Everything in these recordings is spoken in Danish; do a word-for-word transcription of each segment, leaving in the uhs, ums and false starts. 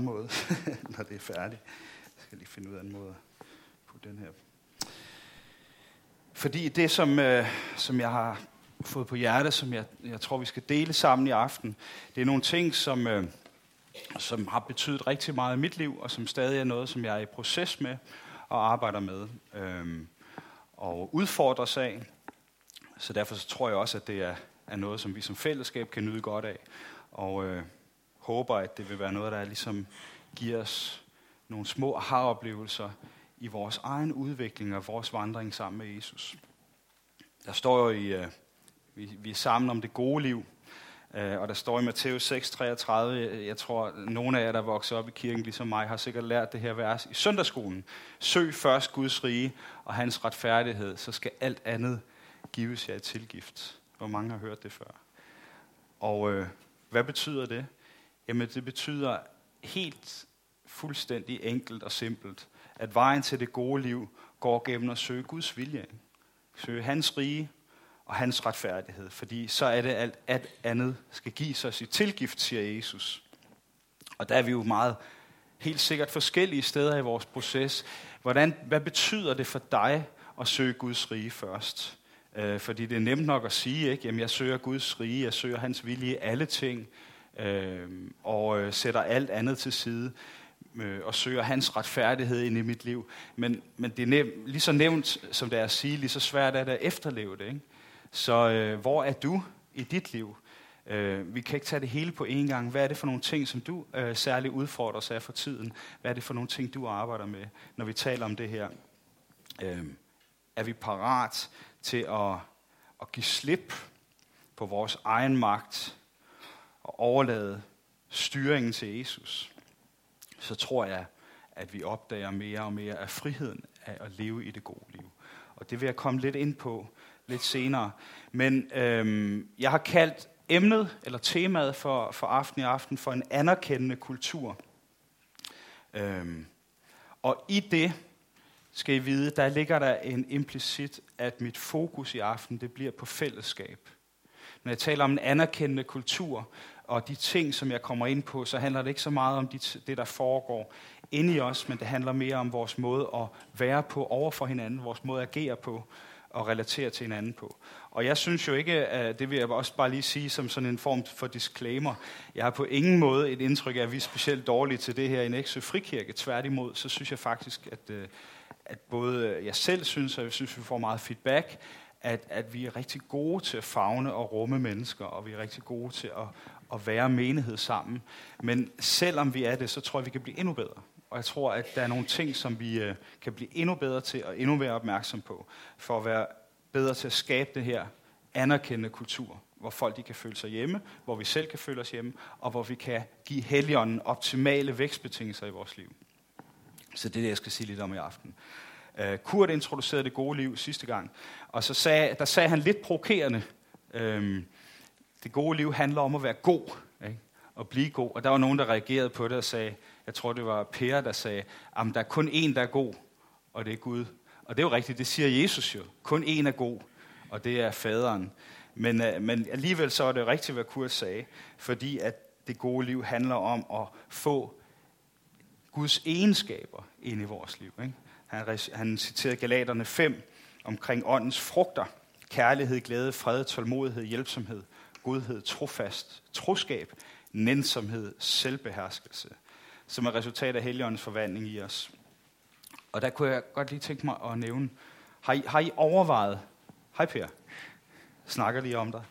måde, når det er færdigt. Jeg skal lige finde ud af en måde på den her. Fordi det, som, øh, som jeg har fået på hjerte, som jeg, jeg tror, vi skal dele sammen i aften, det er nogle ting, som, øh, som har betydet rigtig meget i mit liv, og som stadig er noget, som jeg er i proces med og arbejder med øh, og udfordrer sig af. Så derfor så tror jeg også, at det er, er noget, som vi som fællesskab kan nyde godt af. Og øh, håber, at det vil være noget, der ligesom giver os nogle små aha-oplevelser i vores egen udvikling og vores vandring sammen med Jesus. Der står jo i, øh, vi, vi er sammen om det gode liv, øh, og der står i Matthæus seks treogtredive, jeg tror, nogle af jer, der vokser op i kirken ligesom mig, har sikkert lært det her vers i søndagsskolen. Søg først Guds rige og hans retfærdighed, så skal alt andet gives jer i tilgift. Hvor mange har hørt det før? Og øh, hvad betyder det? Jamen det betyder helt fuldstændig enkelt og simpelt, at vejen til det gode liv går gennem at søge Guds vilje. Søge hans rige og hans retfærdighed, fordi så er det alt, alt andet skal gives os i tilgift, siger Jesus. Og der er vi jo meget helt sikkert forskellige steder i vores proces. Hvordan, hvad betyder det for dig at søge Guds rige først? Øh, fordi det er nemt nok at sige, ikke? Jamen jeg søger Guds rige, jeg søger hans vilje i alle ting, øh, og øh, sætter alt andet til side, øh, og søger hans retfærdighed ind i mit liv. Men, men det er nev- lige så nemt, som det er at sige, lige så svært er det at efterleve det. Ikke? Så øh, hvor er du i dit liv? Øh, vi kan ikke tage det hele på én gang. Hvad er det for nogle ting, som du øh, særligt udfordrer sig for tiden? Hvad er det for nogle ting, du arbejder med, når vi taler om det her? Øh, er vi parat til at, at give slip på vores egen magt og overlade styringen til Jesus? Så tror jeg, at vi opdager mere og mere af friheden af at leve i det gode liv. Og det vil jeg komme lidt ind på lidt senere. Men øhm, jeg har kaldt emnet, eller temaet for, for aften i aften, for en anerkendende kultur. Øhm, og i det skal I vide, der ligger der en implicit, at mit fokus i aften, det bliver på fællesskab. Når jeg taler om en anerkendende kultur, og de ting, som jeg kommer ind på, så handler det ikke så meget om det, der foregår inde i os, men det handler mere om vores måde at være på over for hinanden, vores måde at agere på og relatere til hinanden på. Og jeg synes jo ikke, at det vil jeg også bare lige sige som sådan en form for disclaimer. Jeg har på ingen måde et indtryk af, at vi er specielt dårlige til det her i Nexø Frikirke. Tværtimod, så synes jeg faktisk, at, at både jeg selv synes, og jeg synes, vi får meget feedback, at, at vi er rigtig gode til at favne og rumme mennesker, og vi er rigtig gode til at, at være menighed sammen. Men selvom vi er det, så tror jeg, vi kan blive endnu bedre. Og jeg tror, at der er nogle ting, som vi øh, kan blive endnu bedre til og endnu mere opmærksom på, for at være bedre til at skabe det her anerkendende kultur, hvor folk de kan føle sig hjemme, hvor vi selv kan føle os hjemme, og hvor vi kan give Helligånden optimale vækstbetingelser i vores liv. Så det er det, jeg skal sige lidt om i aften. Uh, Kurt introducerede det gode liv sidste gang, og så sagde, der sagde han lidt provokerende, øhm, det gode liv handler om at være god, ikke? Og blive god. Og der var nogen, der reagerede på det og sagde, jeg tror det var Per, der sagde, at der er kun én, der er god, og det er Gud. Og det er jo rigtigt, det siger Jesus jo. Kun én er god, og det er faderen. Men, uh, men alligevel så er det rigtigt, hvad Kurt sagde, fordi at det gode liv handler om at få Guds egenskaber ind i vores liv, ikke? Han, han citerede Galaterne fem omkring åndens frugter. Kærlighed, glæde, fred, tålmodighed, hjælpsomhed, godhed, trofast, troskab, nænsomhed, selvbeherskelse, som er resultat af Helligåndens forvandling i os. Og der kunne jeg godt lige tænke mig at nævne, har I, har I overvejet, hej Per, snakker lige om dig,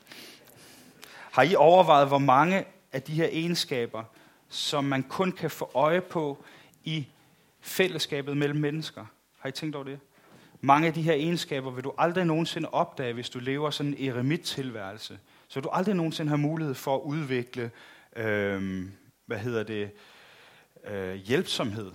har I overvejet, hvor mange af de her egenskaber, som man kun kan få øje på i fællesskabet mellem mennesker? Har I tænkt over det? Mange af de her egenskaber vil du aldrig nogensinde opdage, hvis du lever sådan en eremit-tilværelse. Så vil du aldrig nogensinde have mulighed for at udvikle, øh, hvad hedder det, øh, hjælpsomhed.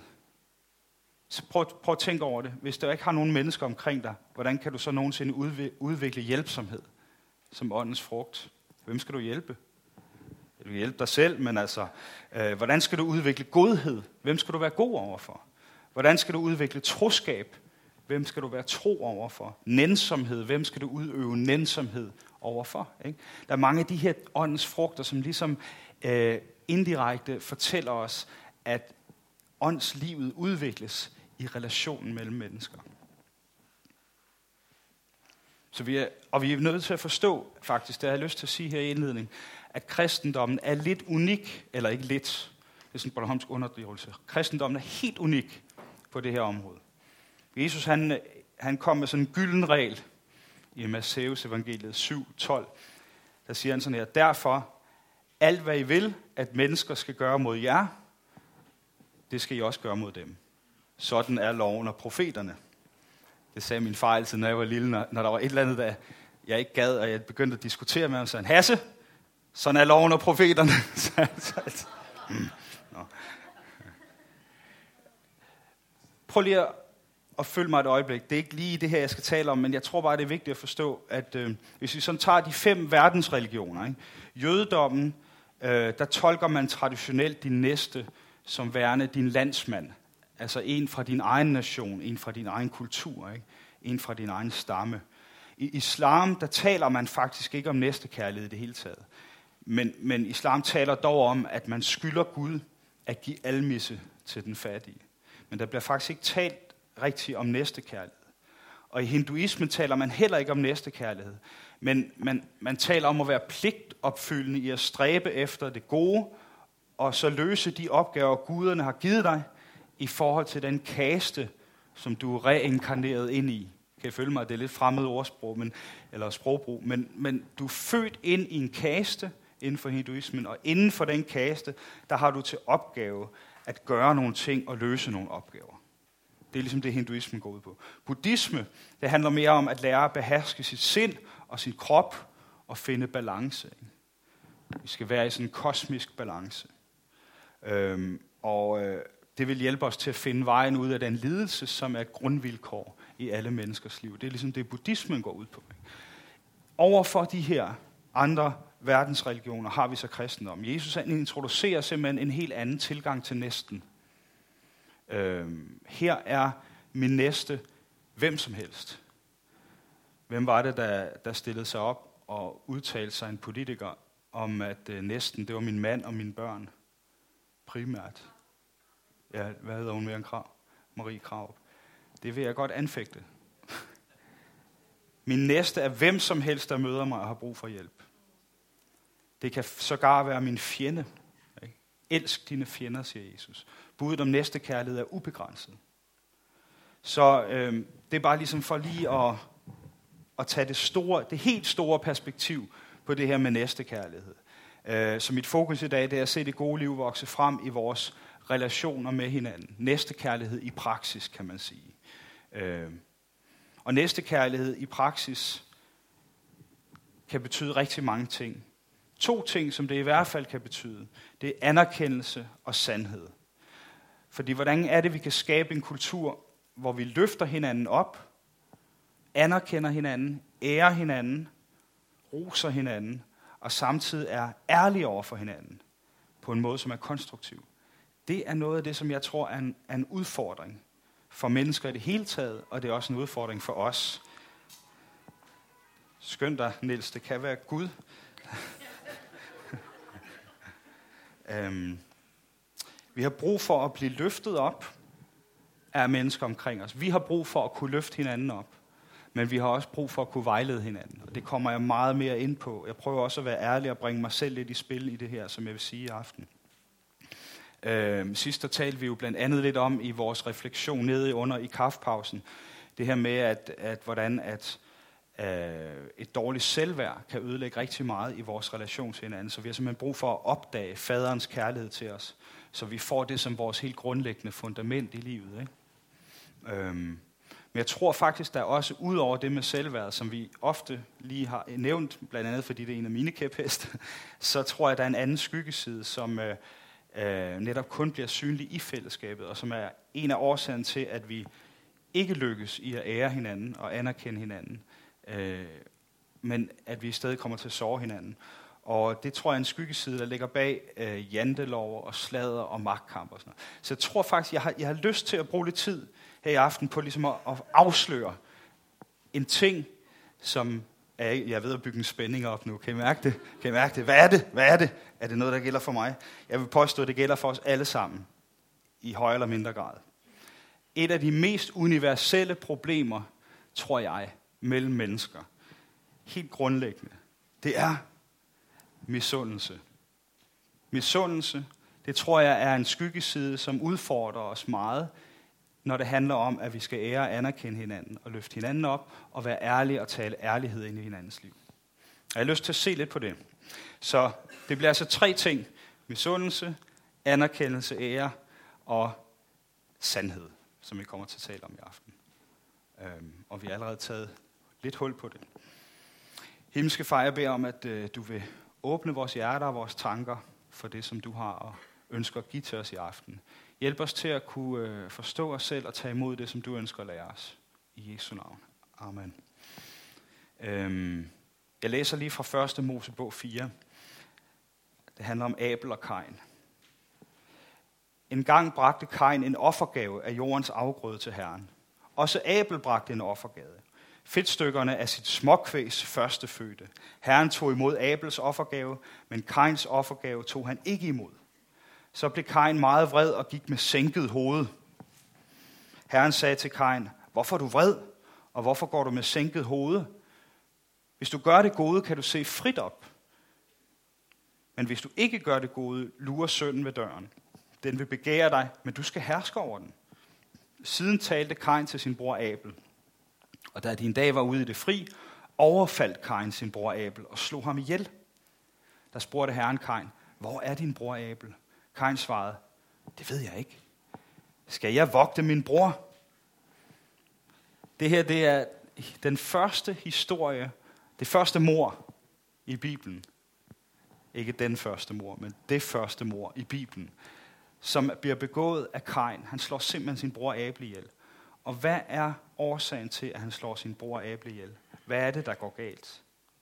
Så prøv, prøv at tænke over det. Hvis du ikke har nogen mennesker omkring dig, hvordan kan du så nogensinde udvikle hjælpsomhed som åndens frugt? Hvem skal du hjælpe? Du kan hjælpe dig selv, men altså, øh, hvordan skal du udvikle godhed? Hvem skal du være god overfor? Hvordan skal du udvikle troskab? Hvem skal du være tro overfor? Nænsomhed. Hvem skal du udøve nænsomhed overfor? Ikke? Der er mange af de her åndens frugter, som ligesom øh, indirekte fortæller os, at åndslivet udvikles i relationen mellem mennesker. Så vi er, og vi er nødt til at forstå, faktisk, det har jeg lyst til at sige her i indledning, at kristendommen er lidt unik, eller ikke lidt, det er sådan en bornholmsk underdrivelse. Kristendommen er helt unik på det her område. Jesus han, han kom med sådan en gylden regel i Matthæus evangeliet syv tolv. Der siger han sådan her: derfor, alt hvad I vil, at mennesker skal gøre mod jer, det skal I også gøre mod dem. Sådan er loven og profeterne. Det sagde min far altid, når jeg var lille, når, når der var et eller andet, der jeg ikke gad, og jeg begyndte at diskutere med ham, så han, Hasse, sådan er loven og profeterne. Prøv lige at, at følge mig et øjeblik. Det er ikke lige det her, jeg skal tale om, men jeg tror bare, det er vigtigt at forstå, at øh, hvis vi sådan tager de fem verdensreligioner, ikke? Jødedommen, øh, der tolker man traditionelt din næste som værende din landsmand. Altså en fra din egen nation, en fra din egen kultur, ikke? En fra din egen stamme. I islam, der taler man faktisk ikke om næstekærlighed i det hele taget. Men, men islam taler dog om, at man skylder Gud at give almisse til den fattige. Men der bliver faktisk ikke talt rigtigt om næstekærlighed. Og i hinduismen taler man heller ikke om næstekærlighed. Men man, man taler om at være pligtopfyldende i at stræbe efter det gode, og så løse de opgaver, guderne har givet dig, i forhold til den kaste, som du er reinkarneret ind i. Kan I følge mig? Det er lidt fremmed ordsprog, men, eller sprogbrug, men, men du er født ind i en kaste inden for hinduismen, og inden for den kaste, der har du til opgave at gøre nogle ting og løse nogle opgaver. Det er ligesom det, hinduismen går ud på. Buddhisme, det handler mere om at lære at beherske sit sind og sin krop og finde balance. Vi skal være i sådan en kosmisk balance. Øhm, og øh, det vil hjælpe os til at finde vejen ud af den lidelse, som er et grundvilkår i alle menneskers liv. Det er ligesom det, buddhismen går ud på. Overfor de her andre verdensreligioner har vi så kristendom. Jesus han introducerer simpelthen en helt anden tilgang til næsten. Øhm, her er min næste hvem som helst. Hvem var det, der, der stillede sig op og udtalte sig en politiker om, at øh, næsten det var min mand og mine børn? Primært. Ja, hvad hedder hun mere end Krav? Marie Krav. Det vil jeg godt anfægte. Min næste er hvem som helst, der møder mig og har brug for hjælp. Det kan sågar være min fjende. Ikke? Elsk dine fjender, siger Jesus. Budet om næstekærlighed er ubegrænset. Så øh, det er bare ligesom for lige at, at tage det, store, det helt store perspektiv på det her med næstekærlighed. Øh, så mit fokus i dag, det er at se det gode liv vokse frem i vores relationer med hinanden. Næstekærlighed i praksis, kan man sige. Øh, og næstekærlighed i praksis kan betyde rigtig mange ting. To ting, som det i hvert fald kan betyde, det er anerkendelse og sandhed. Fordi hvordan er det, vi kan skabe en kultur, hvor vi løfter hinanden op, anerkender hinanden, ærer hinanden, roser hinanden, og samtidig er ærlige over for hinanden på en måde, som er konstruktiv. Det er noget af det, som jeg tror er en, er en udfordring for mennesker i det hele taget, og det er også en udfordring for os. Skønt dig, Niels, det kan være Gud. øhm, vi har brug for at blive løftet op af mennesker omkring os. Vi har brug for at kunne løfte hinanden op, men vi har også brug for at kunne vejlede hinanden. Og det kommer jeg meget mere ind på. Jeg prøver også at være ærlig og bringe mig selv lidt i spil i det her, som jeg vil sige i aften. Øhm, sidst der talte vi jo blandt andet lidt om i vores refleksion nede under i kaffepausen, det her med, at, at hvordan at, øh, et dårligt selvværd kan ødelægge rigtig meget i vores relation til hinanden. Så vi har simpelthen brug for at opdage faderens kærlighed til os, så vi får det som vores helt grundlæggende fundament i livet. Ikke? Øhm, men jeg tror faktisk, der er også ud over det med selvværd, som vi ofte lige har nævnt, blandt andet fordi det er en af mine kæpheste, så tror jeg, der er en anden skyggeside, som øh, øh, netop kun bliver synlig i fællesskabet, og som er en af årsagerne til, at vi ikke lykkes i at ære hinanden og anerkende hinanden, øh, men at vi i stedet kommer til at såre hinanden. Og det tror jeg er en skyggeside, der ligger bag øh, jantelov og sladder og magtkamp og sådan noget. Så jeg tror faktisk, jeg har, jeg har lyst til at bruge lidt tid her i aften på ligesom at, at afsløre en ting, som er, jeg ved at bygge en spænding op nu. Kan I mærke det? Kan I mærke det? Hvad er det? Hvad er det? Er det noget, der gælder for mig? Jeg vil påstå, at det gælder for os alle sammen. i højere eller mindre grad. Et af de mest universelle problemer, tror jeg, mellem mennesker, helt grundlæggende, det er misundelse. Misundelse, det tror jeg er en skyggeside, som udfordrer os meget, når det handler om, at vi skal ære og anerkende hinanden, og løfte hinanden op, og være ærlige og tale ærlighed ind i hinandens liv. Jeg har lyst til at se lidt på det. Så det bliver altså tre ting. Misundelse, anerkendelse, ære og sandhed, som vi kommer til at tale om i aften. Øhm, og vi har allerede taget lidt hul på det. Himmelske Far, jeg beder om, at øh, du vil åbne vores hjerter og vores tanker for det, som du har og ønsker at give til os i aften. Hjælp os til at kunne øh, forstå os selv og tage imod det, som du ønsker at lære os. I Jesu navn. Amen. Øhm, jeg læser lige fra første Mosebog fire. Det handler om Abel og Kain. En gang bragte Kain en offergave af jordens afgrøde til Herren. Også Abel bragte en offergave. Fedtstykkerne af sit småkvægs førstefødte. Herren tog imod Abels offergave, men Kains offergave tog han ikke imod. Så blev Kain meget vred og gik med sænket hoved. Herren sagde til Kain, hvorfor er du vred, og hvorfor går du med sænket hoved? Hvis du gør det gode, kan du se frit op. Men hvis du ikke gør det gode, lurer synden ved døren. Den vil begære dig, men du skal herske over den. Siden talte Kain til sin bror Abel. Og da de en dag var ude i det fri, overfaldt Kain sin bror Abel og slog ham ihjel. Der spurgte Herren Kain, hvor er din bror Abel? Kain svarede, det ved jeg ikke. Skal jeg vogte min bror? Det her, det er den første historie, det første mord i Bibelen. Ikke den første mord, men det første mord i Bibelen, som bliver begået af Kain. Han slår simpelthen sin bror Abel ihjel. Og hvad er årsagen til, at han slår sin bror Abel ihjel? Hvad er det, der går galt?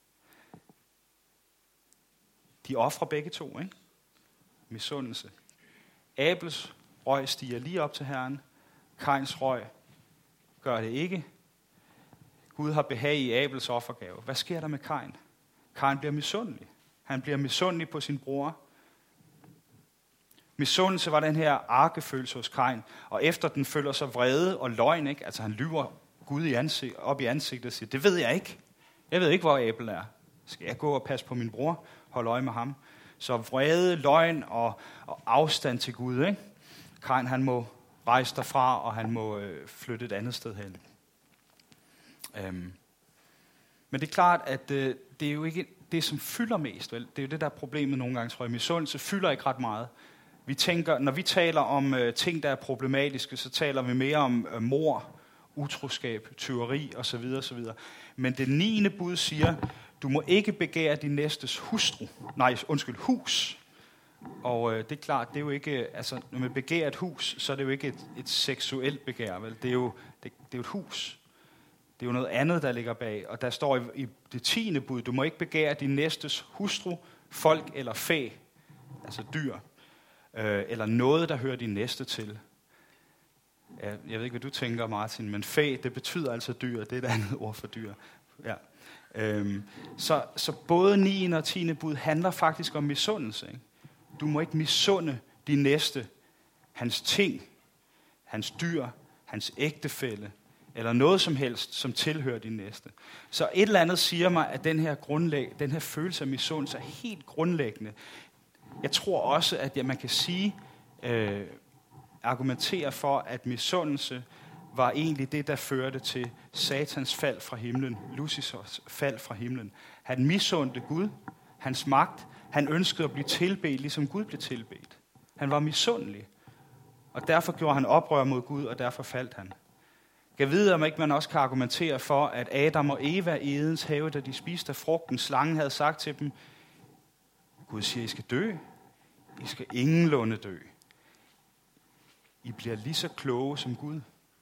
De ofrer begge to, ikke? Misundelse. Abels røg stiger lige op til Herren. Kains røg gør det ikke. Gud har behag i Abels offergave. Hvad sker der med Kain? Kain bliver misundelig. Han bliver misundelig på sin bror. Misundelse var den her arkefølelse hos Kain, og efter den følger så vrede og løgn, ikke? Altså han lyver Gud i ansigt, op i ansigtet og siger, det ved jeg ikke. Jeg ved ikke, hvor Abel er. Skal jeg gå og passe på min bror? Holde øje med ham? Så vrede, løgn og, og afstand til Gud, ikke? Kain, han må rejse derfra, og han må øh, flytte et andet sted hen. Øhm. Men det er klart, at øh, det er jo ikke det, som fylder mest. Vel? Det er jo det, der er problemet nogle gange, tror jeg. Misundelse fylder ikke ret meget. Vi tænker, når vi taler om øh, ting, der er problematiske, så taler vi mere om øh, mord, utroskab, tyveri osv. osv. Men det niende bud siger, du må ikke begære din næstes hustru. Nej, undskyld, hus. Og øh, det er klart, det er jo ikke, altså når man begærer et hus, så er det jo ikke et, et seksuelt begær, vel? Det er jo det, det er jo et hus. Det er jo noget andet, der ligger bag. Og der står i, i det tiende bud, du må ikke begære din næstes hustru, folk eller fæ, altså dyr, øh, eller noget, der hører din næste til. Jeg, jeg ved ikke, hvad du tænker, Martin, men fæ, det betyder altså dyr. Det er et andet ord for dyr. Ja. Øhm, så, så både niende og tiende bud handler faktisk om misundelse. Ikke? Du må ikke misunde din næste, hans ting, hans dyr, hans ægtefælle, eller noget som helst, som tilhører din næste. Så et eller andet siger mig, at den her, grundlæg, den her følelse af misundelse er helt grundlæggende. Jeg tror også, at ja, man kan sige, øh, argumentere for, at misundelse var egentlig det, der førte til Satans fald fra himlen, Lucifers fald fra himlen. Han misundte Gud, hans magt. Han ønskede at blive tilbedt, ligesom Gud blev tilbedt. Han var misundelig, og derfor gjorde han oprør mod Gud, og derfor faldt han. Jeg ved, om ikke man også kan argumentere for, at Adam og Eva i Edens have, da de spiste af frugten, slangen havde sagt til dem, Gud siger, I skal dø. I skal ingenlunde dø. I bliver lige så kloge som Gud.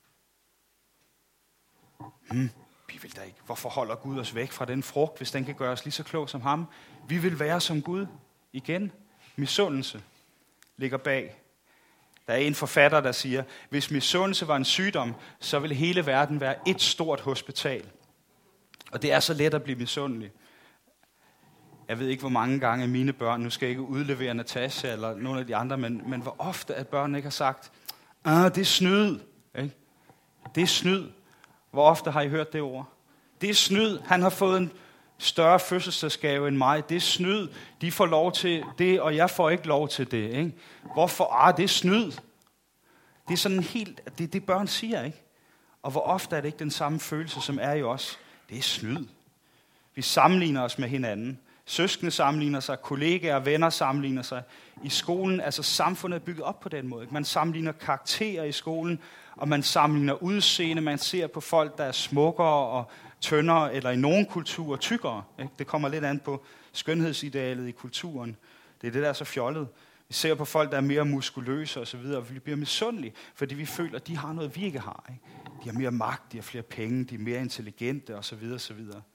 Hmm, vi vil da ikke. Hvorfor holder Gud os væk fra den frugt, hvis den kan gøre os lige så klog som ham? Vi vil være som Gud. Igen, misundelse ligger bag. Der er en forfatter, der siger, hvis misundelse var en sygdom, så ville hele verden være et stort hospital. Og det er så let at blive misundelig. Jeg ved ikke, hvor mange gange mine børn, nu skal jeg ikke udlevere Natasha eller nogle af de andre, men, men hvor ofte at børnene ikke har sagt, Ah, det er snyd. Ikke? Det er snyd. Hvor ofte har I hørt det ord? Det er snyd. Han har fået en større fødselsdagsgave end mig. Det er snyd. De får lov til det, og jeg får ikke lov til det. Ikke? Hvorfor? Ah, det er snyd. Det er sådan helt, det er det børn siger, ikke? Og hvor ofte er det ikke den samme følelse, som er i os? Det er snyd. Vi sammenligner os med hinanden. Søskende sammenligner sig, kollegaer og venner sammenligner sig. I skolen, altså samfundet er bygget op på den måde. Ikke? Man sammenligner karakterer i skolen, og man sammenligner udseende. Man ser på folk, der er smukkere og tyndere, eller i nogle kulturer tykkere. Ikke? Det kommer lidt an på skønhedsidealet i kulturen. Det er det, der er så fjollet. Vi ser på folk, der er mere muskuløse osv., og vi bliver misundelige, fordi vi føler, at de har noget, vi ikke har. Ikke? De har mere magt, de har flere penge, de er mere intelligente osv. osv.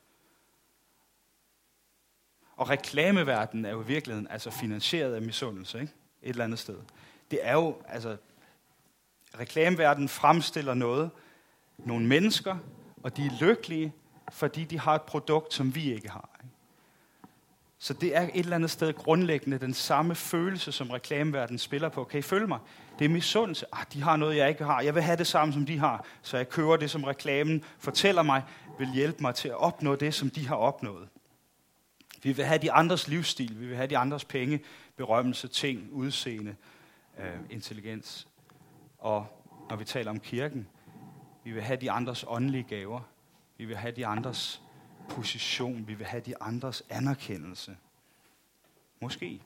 Og reklameverdenen er jo i virkeligheden altså finansieret af misundelse, ikke? Et eller andet sted. Det er jo, altså, reklameverdenen fremstiller noget, nogle mennesker, og de er lykkelige, fordi de har et produkt, som vi ikke har. Ikke? Så det er et eller andet sted grundlæggende den samme følelse, som reklameverdenen spiller på. Kan I følge mig? Det er misundelse. Ah, de har noget, jeg ikke har. Jeg vil have det samme, som de har. Så jeg køber det, som reklamen fortæller mig, vil hjælpe mig til at opnå det, som de har opnået. Vi vil have de andres livsstil. Vi vil have de andres penge, berømmelse, ting, udseende, øh, intelligens. Og når vi taler om kirken, vi vil have de andres åndelige gaver. Vi vil have de andres position. Vi vil have de andres anerkendelse. Måske.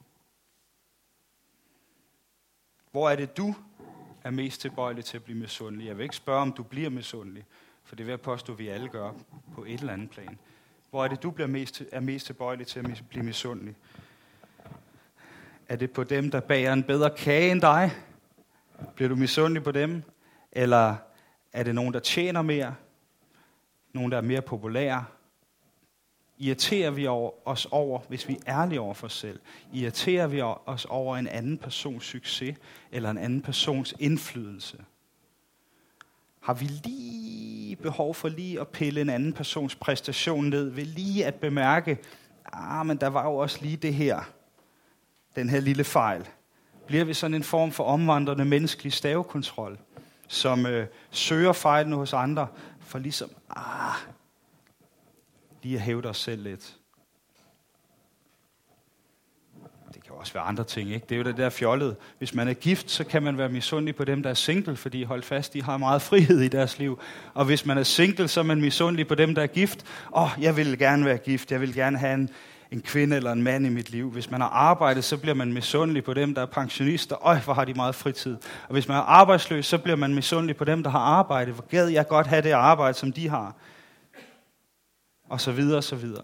Hvor er det, du er mest tilbøjelig til at blive misundelig? Jeg vil ikke spørge, om du bliver misundelig, for det vil jeg påstå, at vi alle gør på et eller andet plan. Hvor er det, du bliver mest, er mest tilbøjelig til at blive misundelig? Er det på dem, der bager en bedre kage end dig? Bliver du misundelig på dem? Eller er det nogen, der tjener mere? Nogen, der er mere populære? Irriterer vi os over, hvis vi er ærlige over for os selv? Irriterer vi os over en anden persons succes eller en anden persons indflydelse? Har vi lige behov for lige at pille en anden persons præstation ned, ved lige at bemærke, ah, men der var jo også lige det her, den her lille fejl. Bliver vi sådan en form for omvandrende menneskelig stavekontrol, som øh, søger fejlen hos andre, for ligesom, ah, lige at hævde os selv lidt. Det kan også være andre ting, ikke? Det er jo det der fjollede. Hvis man er gift, så kan man være misundelig på dem, der er single, fordi hold fast, de har meget frihed i deres liv. Og hvis man er single, så er man misundelig på dem, der er gift. Åh, oh, jeg vil gerne være gift. Jeg vil gerne have en, en kvinde eller en mand i mit liv. Hvis man har arbejdet, så bliver man misundelig på dem, der er pensionister. Øj, hvor har de meget fritid. Og hvis man er arbejdsløs, så bliver man misundelig på dem, der har arbejdet. Hvor gad jeg godt have det arbejde, som de har. Og så videre, og så videre.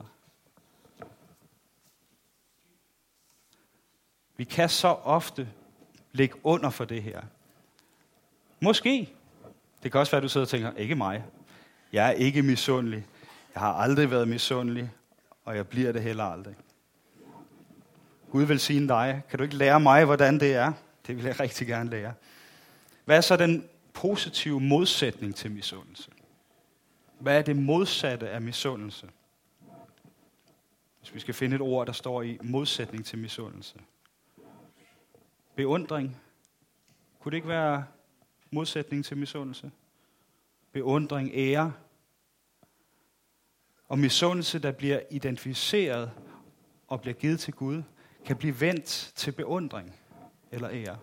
Vi kan så ofte ligge under for det her. Måske. Det kan også være, at du sidder og tænker, ikke mig. Jeg er ikke misundelig. Jeg har aldrig været misundelig, og jeg bliver det heller aldrig. Gud velsigne dig. Kan du ikke lære mig, hvordan det er? Det vil jeg rigtig gerne lære. Hvad er så den positive modsætning til misundelse? Hvad er det modsatte af misundelse? Hvis vi skal finde et ord, der står i modsætning til misundelse. Beundring. Kunne det ikke være modsætning til misundelse? Beundring, ære. Og misundelse, der bliver identificeret og bliver givet til Gud, kan blive vendt til beundring eller ære.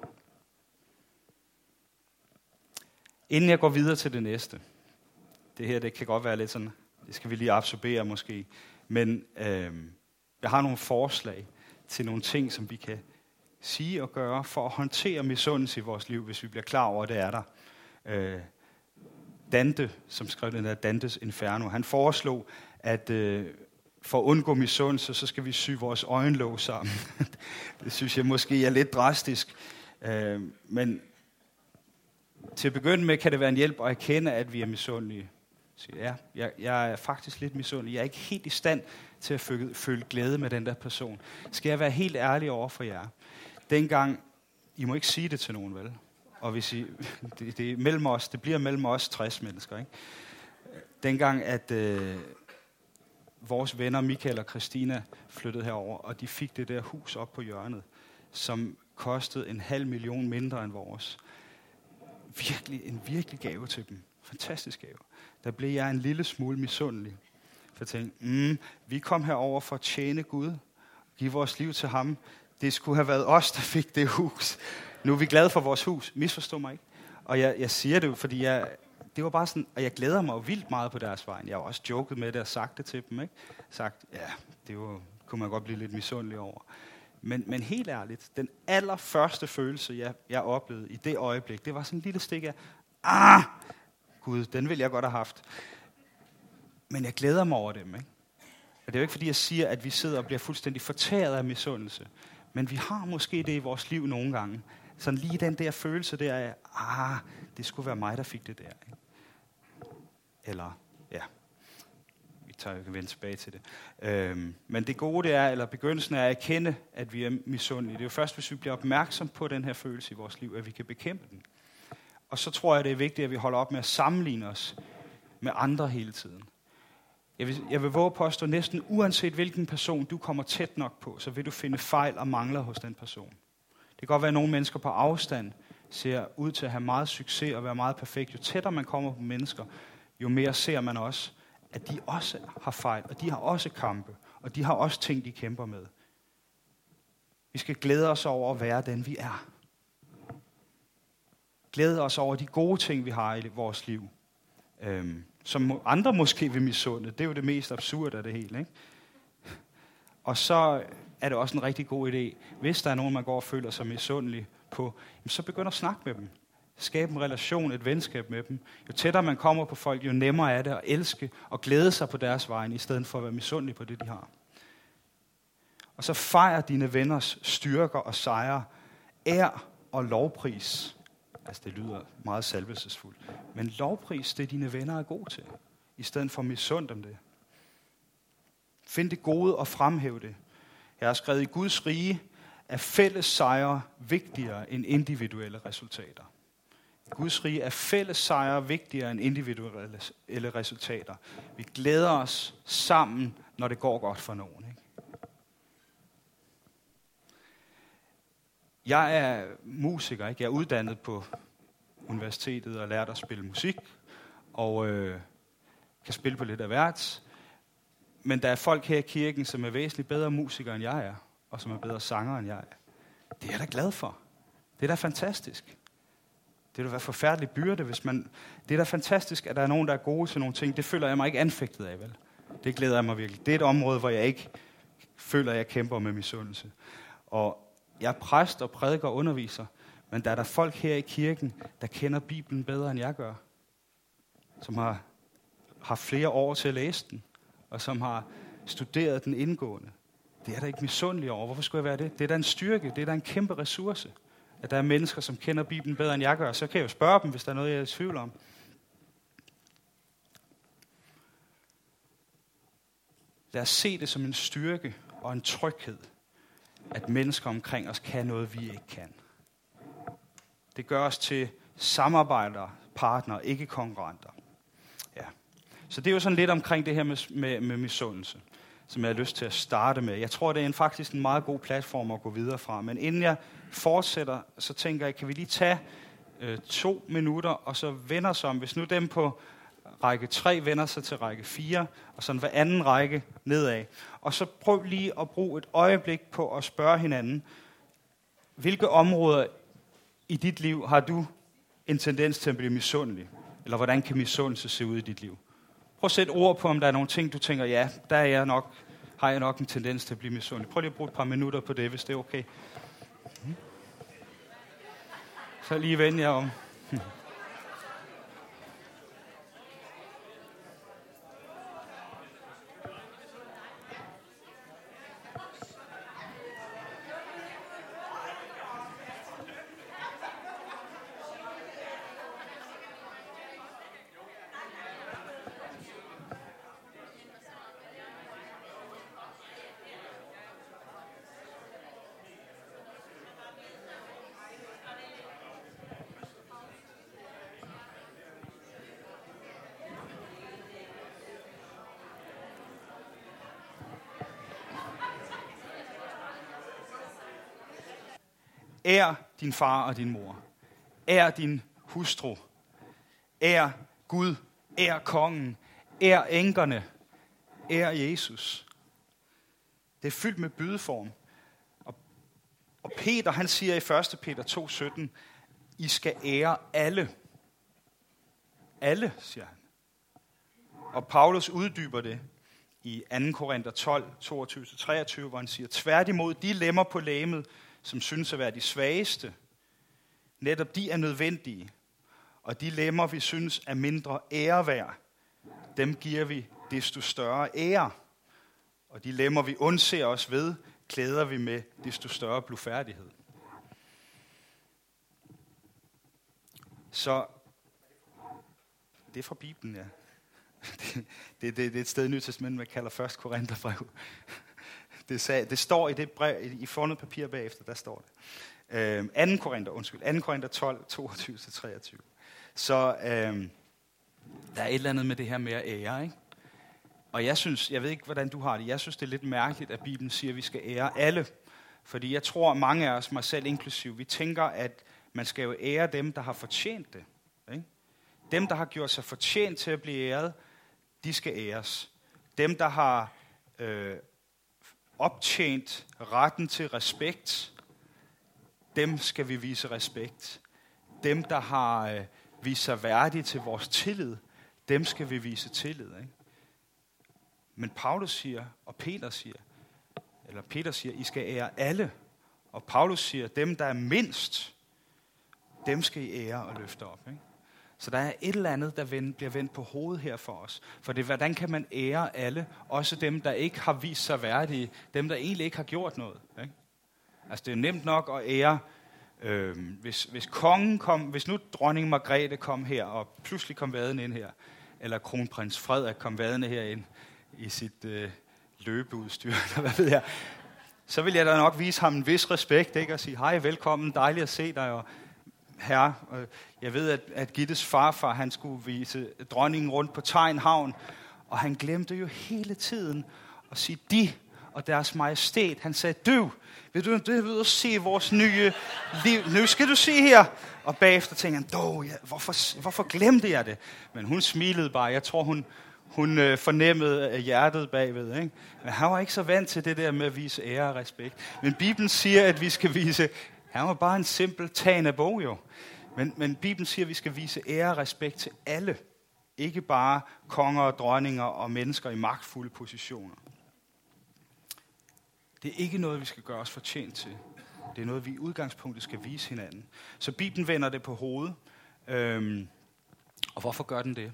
Inden jeg går videre til det næste. Det her, det kan godt være lidt sådan, det skal vi lige absorbere måske. Men øh, jeg har nogle forslag til nogle ting, som vi kan sige og gøre for at håndtere misundelse i vores liv, hvis vi bliver klar over, at det er der. Øh, Dante, som skrev den der Dantes Inferno, han foreslog, at øh, for at undgå misundelse, så skal vi sy vores øjenlåg sammen. Det synes jeg måske er lidt drastisk. Øh, men til at begynde med, kan det være en hjælp at erkende, at vi er misundelige. Så ja, jeg, jeg er faktisk lidt misundelig. Jeg er ikke helt i stand til at føle, føle glæde med den der person. Skal jeg være helt ærlig over for jer? Dengang, I må ikke sige det til nogen, vel? Og hvis I, det, det er mellem os, det bliver mellem os tres mennesker, ikke? Dengang, at øh, vores venner Michael og Christina flyttede herover, og de fik det der hus op på hjørnet, som kostede en halv million mindre end vores. virkelig, en virkelig gave til dem. Fantastisk gave. Der blev jeg en lille smule misundelig. For jeg tænkte, mm, vi kom herover for at tjene Gud, give vores liv til ham. Det skulle have været os, der fik det hus. Nu er vi glade for vores hus. Misforstå mig ikke. Og jeg, jeg siger det jo, fordi jeg, det var bare sådan, og jeg glæder mig jo vildt meget på deres vej. Jeg har også joket med det og sagt det til dem, ikke? Sagt, ja, det var, kunne man godt blive lidt misundelig over. Men, men helt ærligt, den allerførste følelse, jeg, jeg oplevede i det øjeblik, det var sådan en lille stik af, ah, Gud, den ville jeg godt have haft. Men jeg glæder mig over dem, ikke? Og det er jo ikke, fordi jeg siger, at vi sidder og bliver fuldstændig fortæret af misundelse. Men vi har måske det i vores liv nogle gange. Sådan lige den der følelse der af, ah, det skulle være mig, der fik det der. Ikke? Eller, ja, vi tager jo vende tilbage til det. Øhm, men det gode det er, eller begyndelsen er at erkende, at vi er misundelige. Det er jo først, hvis vi bliver opmærksom på den her følelse i vores liv, at vi kan bekæmpe den. Og så tror jeg, det er vigtigt, at vi holder op med at sammenligne os med andre hele tiden. Jeg vil, jeg vil våge på at stå næsten uanset hvilken person du kommer tæt nok på, så vil du finde fejl og mangler hos den person. Det kan godt være, at nogle mennesker på afstand ser ud til at have meget succes og være meget perfekt. Jo tættere man kommer på mennesker, jo mere ser man også, at de også har fejl, og de har også kampe, og de har også ting, de kæmper med. Vi skal glæde os over at være den, vi er. Glæde os over de gode ting, vi har i vores liv. Øhm, som andre måske vil misunde. Det er jo det mest absurde af det hele, ikke? Og så er det også en rigtig god idé, hvis der er nogen, man går og føler sig misundelig på, så begynd at snakke med dem. Skab en relation, et venskab med dem. Jo tættere man kommer på folk, jo nemmere er det at elske og glæde sig på deres vegne, i stedet for at være misundelig på det, de har. Og så fejr dine venners styrker og sejre. Ær og lovpris. Altså, det lyder meget salvelsesfuldt. Men lovpris, det dine venner er gode til, i stedet for at misunde dem det. Find det gode og fremhæv det. Jeg har skrevet, i Guds rige er fælles sejre vigtigere end individuelle resultater. I Guds rige er fælles sejre vigtigere end individuelle resultater. Vi glæder os sammen, når det går godt for nogen. Ikke? Jeg er musiker, ikke? Jeg er uddannet på universitetet og lært at spille musik, og øh, kan spille på lidt af hvert. Men der er folk her i kirken, som er væsentligt bedre musikere, end jeg er, og som er bedre sanger, end jeg er. Det er jeg da glad for. Det er da fantastisk. Det vil være forfærdelig byrde, hvis man... Det er da fantastisk, at der er nogen, der er gode til nogle ting. Det føler jeg mig ikke anfægtet af, vel? Det glæder jeg mig virkelig. Det er et område, hvor jeg ikke føler, at jeg kæmper med misundelse. Og jeg er præst og prædiker og underviser, men der er der folk her i kirken, der kender Bibelen bedre, end jeg gør. Som har haft flere år til at læse den, og som har studeret den indgående. Det er der ikke misundelig over. Hvorfor skulle jeg være det? Det er da en styrke, det er da en kæmpe ressource, at der er mennesker, som kender Bibelen bedre, end jeg gør. Så kan jeg jo spørge dem, hvis der er noget, jeg er i tvivl om. Lad os se det som en styrke og en tryghed, at mennesker omkring os kan noget, vi ikke kan. Det gør os til samarbejdere, partnere, ikke konkurrenter. Ja. Så det er jo sådan lidt omkring det her med, med, med misundelse, som jeg har lyst til at starte med. Jeg tror, det er en, faktisk en meget god platform at gå videre fra. Men inden jeg fortsætter, så tænker jeg, kan vi lige tage øh, to minutter, og så vende os om. Hvis nu dem på række tre vender sig til række fire, og sådan hver anden række nedad. Og så prøv lige at bruge et øjeblik på at spørge hinanden, hvilke områder i dit liv har du en tendens til at blive misundelig? Eller hvordan kan misundelse se ud i dit liv? Prøv at sætte ord på, om der er nogle ting, du tænker, ja, der er jeg nok, har jeg nok en tendens til at blive misundelig. Prøv lige at bruge et par minutter på det, hvis det er okay. Så lige vende jer om. Ær din far og din mor. Ær din hustru. Ær Gud, ær kongen, ær enkerne, ær Jesus. Det er fyldt med bydeform. Og, og Peter, han siger i første Peter to sytten, I skal ære alle. Alle, siger han. Og Paulus uddyber det i anden Korinther tolv, toogtyve til treogtyve, hvor han siger, tværtimod de lemmer på legemet, som synes at være de svageste, netop de er nødvendige, og de lemmer, vi synes er mindre ære værd, dem giver vi desto større ære. Og de lemmer, vi undser os ved, klæder vi med desto større blufærdighed. Så det er fra Bibelen, ja. Det, det, det, det er et sted i Nyt Testament, man kalder første Korintherbrev. Det, sag, det står i det brev, i fornet papir bagefter, der står det. Øh, anden Korinther, undskyld, anden Korinther tolv, toogtyve til treogtyve. Så øh, der er et eller andet med det her med at ære, ikke? Og jeg synes, jeg ved ikke, hvordan du har det, jeg synes, det er lidt mærkeligt, at Bibelen siger, at vi skal ære alle. Fordi jeg tror, at mange af os, mig selv inklusiv, vi tænker, at man skal jo ære dem, der har fortjent det. Ikke? Dem, der har gjort sig fortjent til at blive æret, de skal æres. Dem, der har øh, optjent retten til respekt, dem skal vi vise respekt. Dem, der har øh, vist sig værdige til vores tillid, dem skal vi vise tillid. Ikke? Men Paulus siger, og Peter siger, eller Peter siger, I skal ære alle. Og Paulus siger, dem, der er mindst, dem skal I ære og løfte op. Ikke? Så der er et eller andet, der vend, bliver vendt på hovedet her for os. For det, hvordan kan man ære alle? Også dem, der ikke har vist sig værdige. Dem, der egentlig ikke har gjort noget. Ikke? Altså det er nemt nok at ære, øh, hvis, hvis kongen kom, hvis nu dronning Margrethe kom her, og pludselig kom vaden ind her, eller kronprins Frederik kom vadende herind i sit øh, løbeudstyr, eller hvad ved jeg, så vil jeg da nok vise ham en vis respekt, ikke? Og sige, hej, velkommen, dejligt at se dig, og herre, jeg ved, at, at Gittes farfar, han skulle vise dronningen rundt på Tegnhavn, og han glemte jo hele tiden at sige de og deres majestæt. Han sagde, du, vil du det ved at se vores nye liv? Nu skal du se her. Og bagefter tænkte han, dog, ja, hvorfor, hvorfor glemte jeg det? Men hun smilede bare. Jeg tror, hun, hun øh, fornemmede hjertet bagved. Ikke? Men han var ikke så vant til det der med at vise ære og respekt. Men Bibelen siger, at vi skal vise. Han var bare en simpel tagende bog jo. Men, men Bibelen siger, at vi skal vise ære og respekt til alle. Ikke bare konger og dronninger og mennesker i magtfulde positioner. Det er ikke noget, vi skal gøre os fortjent til. Det er noget, vi i udgangspunktet skal vise hinanden. Så Bibelen vender det på hovedet. Øhm, og hvorfor gør den det?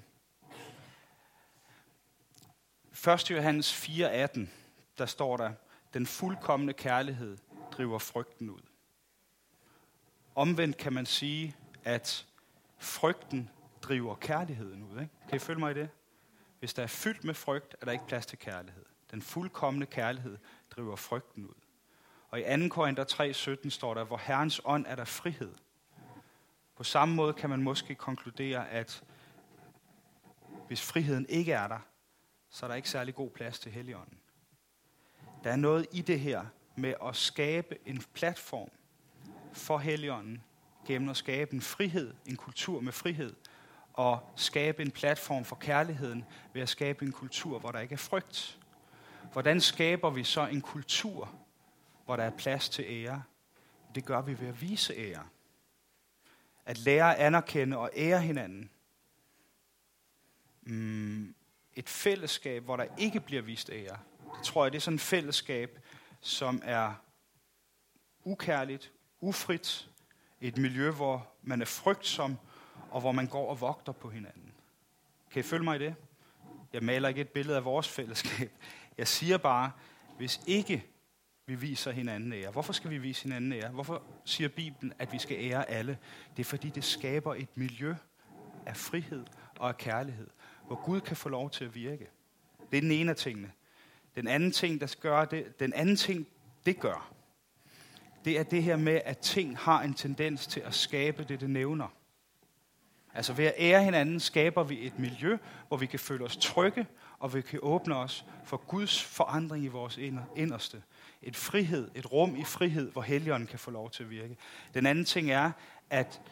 første Johannes fire atten, der står der, den fuldkomne kærlighed driver frygten ud. Omvendt kan man sige, at frygten driver kærligheden ud. Ikke? Kan I følge mig i det? Hvis der er fyldt med frygt, er der ikke plads til kærlighed. Den fuldkomne kærlighed driver frygten ud. Og i anden Korinther tre sytten står der, hvor Herrens ånd er der frihed. På samme måde kan man måske konkludere, at hvis friheden ikke er der, så er der ikke særlig god plads til Helligånden. Der er noget i det her med at skabe en platform for Helligånden, gennem at skabe en frihed, en kultur med frihed, og skabe en platform for kærligheden ved at skabe en kultur, hvor der ikke er frygt. Hvordan skaber vi så en kultur, hvor der er plads til ære? Det gør vi ved at vise ære. At lære at anerkende og ære hinanden. Mm, et fællesskab, hvor der ikke bliver vist ære. Det tror jeg, det er sådan et fællesskab, som er ukærligt, ufrit. Et miljø, hvor man er frygtsom, og hvor man går og vogter på hinanden. Kan I følge mig i det? Jeg maler ikke et billede af vores fællesskab. Jeg siger bare, hvis ikke vi viser hinanden ære. Hvorfor skal vi vise hinanden ære? Hvorfor siger Bibelen, at vi skal ære alle? Det er fordi, det skaber et miljø af frihed og af kærlighed, hvor Gud kan få lov til at virke. Det er den ene af tingene. Den anden ting, der gør det, den anden ting, det gør, det er det her med, at ting har en tendens til at skabe det, det nævner. Altså ved at ære hinanden, skaber vi et miljø, hvor vi kan føle os trygge, og vi kan åbne os for Guds forandring i vores inderste. Et frihed, et rum i frihed, hvor Helligånden kan få lov til at virke. Den anden ting er, at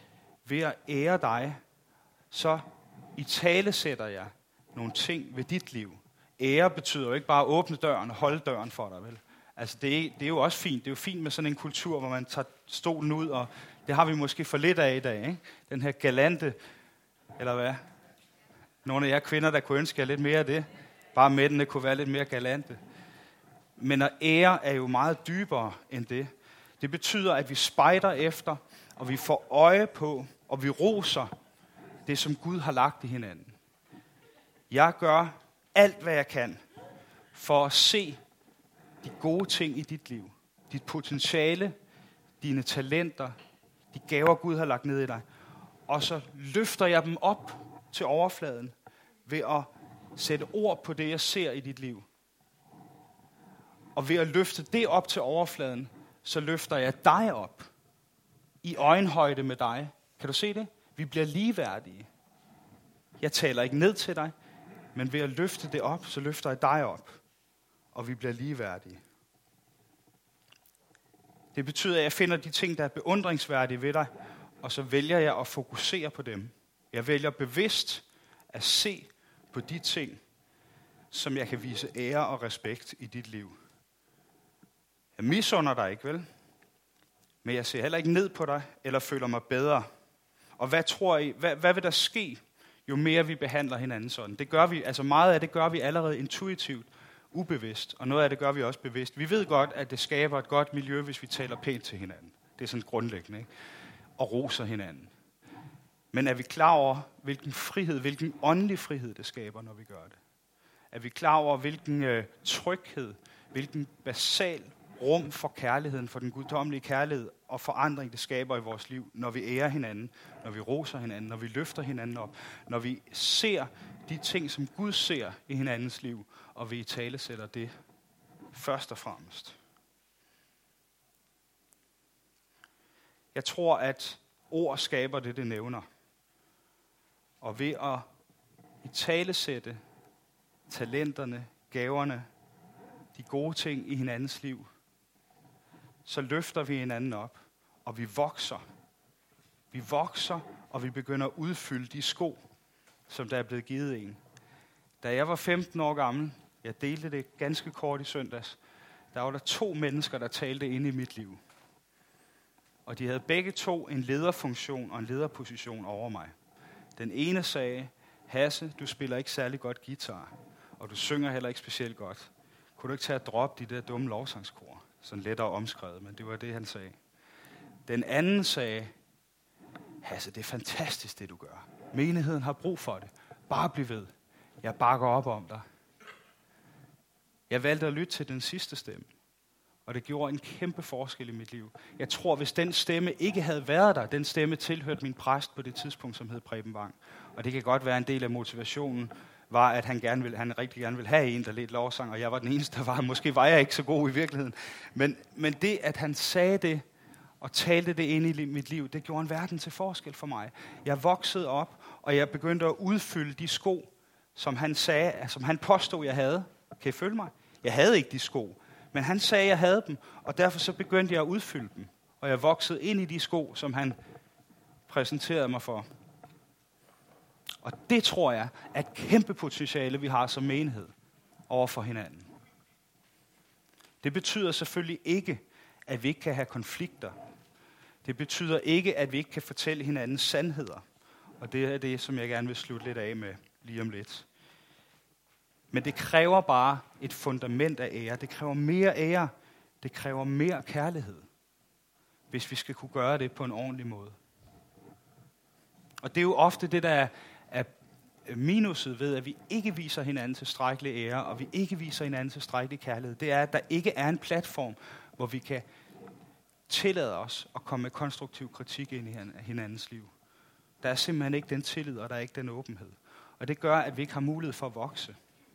ved at ære dig, så italesætter jeg nogle ting ved dit liv. Ære betyder jo ikke bare at åbne døren og holde døren for dig, vel? Altså det er, det er jo også fint. Det er jo fint med sådan en kultur, hvor man tager stolen ud, og det har vi måske for lidt af i dag, ikke? Den her galante, eller hvad? Nogle af jer kvinder, der kunne ønske jer lidt mere af det. Bare mændene kunne være lidt mere galante. Men at ære er jo meget dybere end det. Det betyder, at vi spejder efter, og vi får øje på, og vi roser det, som Gud har lagt i hinanden. Jeg gør alt, hvad jeg kan, for at se de gode ting i dit liv. Dit potentiale, dine talenter, de gaver, Gud har lagt ned i dig. Og så løfter jeg dem op til overfladen ved at sætte ord på det, jeg ser i dit liv. Og ved at løfte det op til overfladen, så løfter jeg dig op i øjenhøjde med dig. Kan du se det? Vi bliver ligeværdige. Jeg taler ikke ned til dig, men ved at løfte det op, så løfter jeg dig op. Og vi bliver ligeværdige. Det betyder, at jeg finder de ting, der er beundringsværdige ved dig, og så vælger jeg at fokusere på dem. Jeg vælger bevidst at se på de ting, som jeg kan vise ære og respekt i dit liv. Jeg misunder dig ikke, vel? Men jeg ser heller ikke ned på dig, eller føler mig bedre. Og hvad tror I, hvad, hvad vil der ske, jo mere vi behandler hinanden sådan? Det gør vi, altså meget af det gør vi allerede intuitivt, ubevidst, og noget af det gør vi også bevidst. Vi ved godt, at det skaber et godt miljø, hvis vi taler pænt til hinanden. Det er sådan grundlæggende, ikke? Og roser hinanden. Men er vi klar over, hvilken frihed, hvilken åndelig frihed det skaber, når vi gør det? Er vi klar over, hvilken øh, tryghed, hvilken basal rum for kærligheden, for den guddommelige kærlighed og forandring, det skaber i vores liv, når vi ærer hinanden, når vi roser hinanden, når vi løfter hinanden op, når vi ser de ting, som Gud ser i hinandens liv, og vi italesætter det først og fremmest. Jeg tror, at ord skaber det, det nævner. Og ved at italesætte talenterne, gaverne, de gode ting i hinandens liv, så løfter vi hinanden op, og vi vokser. Vi vokser, og vi begynder at udfylde de sko, som der er blevet givet en. Da jeg var femten år gammel, jeg delte det ganske kort i søndags, der var der to mennesker, der talte inde i mit liv. Og de havde begge to en lederfunktion og en lederposition over mig. Den ene sagde, Hasse, du spiller ikke særlig godt guitar, og du synger heller ikke specielt godt. Kunne du ikke tage at droppe de der dumme lovsangskor? Sådan lettere omskrevet, men det var det, han sagde. Den anden sagde, Hasse, det er fantastisk, det du gør. Menigheden har brug for det. Bare bliv ved. Jeg bakker op om dig. Jeg valgte at lytte til den sidste stemme, og det gjorde en kæmpe forskel i mit liv. Jeg tror, hvis den stemme ikke havde været der, den stemme tilhørte min præst på det tidspunkt, som hed Preben Bang. Og det kan godt være en del af motivationen, var, at han, gerne ville, han rigtig gerne ville have en, der ledte lovsang, og jeg var den eneste, der var. Måske var jeg ikke så god i virkeligheden. Men, men det, at han sagde det, og talte det ind i mit liv, det gjorde en verden til forskel for mig. Jeg voksede op, og jeg begyndte at udfylde de sko, som han sagde, som han påstod, jeg havde. Kan I følge mig? Jeg havde ikke de sko, men han sagde, jeg havde dem, og derfor så begyndte jeg at udfylde dem. Og jeg voksede ind i de sko, som han præsenterede mig for. Og det tror jeg er et kæmpe potentiale, vi har som menighed over for hinanden. Det betyder selvfølgelig ikke, at vi ikke kan have konflikter. Det betyder ikke, at vi ikke kan fortælle hinanden sandheder. Og det er det, som jeg gerne vil slutte lidt af med lige om lidt. Men det kræver bare et fundament af ære. Det kræver mere ære. Det kræver mere kærlighed, hvis vi skal kunne gøre det på en ordentlig måde. Og det er jo ofte det, der er minuset ved, at vi ikke viser hinanden tilstrækkelig ære, og vi ikke viser hinanden tilstrækkelig kærlighed. Det er, at der ikke er en platform, hvor vi kan tillade os at komme med konstruktiv kritik ind i hinandens liv. Der er simpelthen ikke den tillid, og der er ikke den åbenhed. Og det gør, at vi ikke har mulighed for at vokse.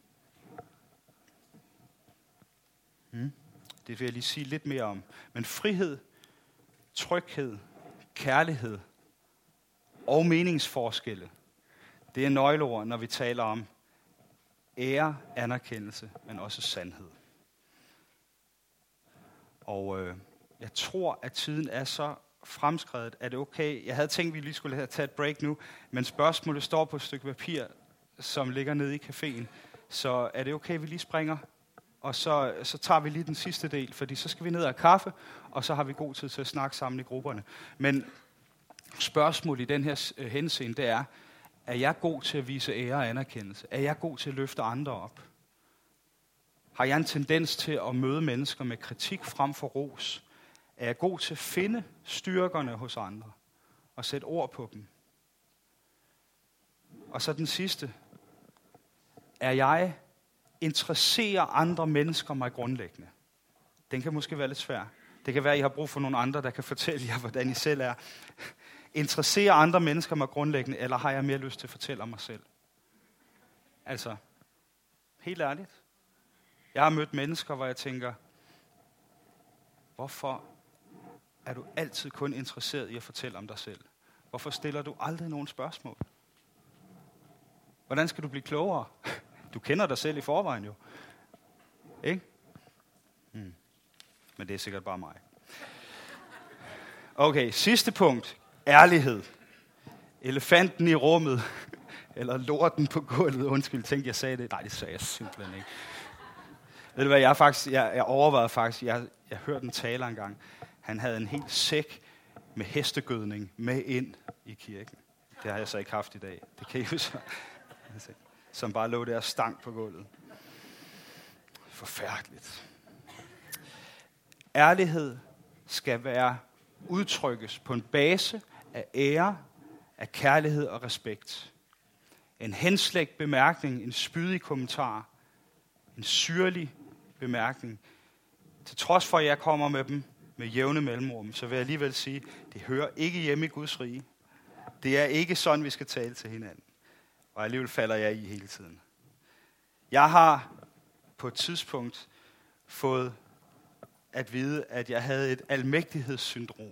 Hmm. Det vil jeg lige sige lidt mere om. Men frihed, tryghed, kærlighed og meningsforskelle, det er nøgleord, når vi taler om ære, anerkendelse, men også sandhed. Og øh, jeg tror, at tiden er så fremskredet. Er det okay? Jeg havde tænkt, at vi lige skulle have taget et break nu, men spørgsmålet står på et stykke papir, som ligger nede i caféen. Så er det okay, at vi lige springer? Og så, så tager vi lige den sidste del, fordi så skal vi ned og have kaffe, og så har vi god tid til at snakke sammen i grupperne. Men spørgsmålet i den her øh, henseende, det er, er jeg god til at vise ære og anerkendelse? Er jeg god til at løfte andre op? Har jeg en tendens til at møde mennesker med kritik frem for ros? Er jeg god til at finde styrkerne hos andre og sætte ord på dem? Og så den sidste. Er jeg interesserer andre mennesker mig grundlæggende? Den kan måske være lidt svær. Det kan være, at I har brug for nogle andre, der kan fortælle jer, hvordan I selv er. Interesserer andre mennesker mig grundlæggende, eller har jeg mere lyst til at fortælle om mig selv? Altså, helt ærligt. Jeg har mødt mennesker, hvor jeg tænker, hvorfor er du altid kun interesseret i at fortælle om dig selv? Hvorfor stiller du aldrig nogen spørgsmål? Hvordan skal du blive klogere? Du kender dig selv i forvejen jo. Ikke? Hmm. Men det er sikkert bare mig. Okay, sidste punkt. Ærlighed. Elefanten i rummet. Eller lorten på gulvet. Undskyld, tænkte jeg sagde det. Nej, det sagde jeg simpelthen ikke. Ved du hvad, jeg, faktisk, jeg, jeg overvejede faktisk, jeg, jeg hørte en taler engang. Han havde en hel sæk med hestegødning med ind i kirken. Det har jeg så ikke haft i dag. Det kan I jo så. Som bare lå der stank på gulvet. Forfærdeligt. Ærlighed skal være udtrykkes på en base af ære, af kærlighed og respekt. En henslægt bemærkning, en spydig kommentar, en syrlig bemærkning. Til trods for, at jeg kommer med dem med jævne mellemrum, så vil jeg alligevel sige, det hører ikke hjemme i Guds rige. Det er ikke sådan, vi skal tale til hinanden. Og alligevel falder jeg i hele tiden. Jeg har på et tidspunkt fået at vide, at jeg havde et almægtighedssyndrom.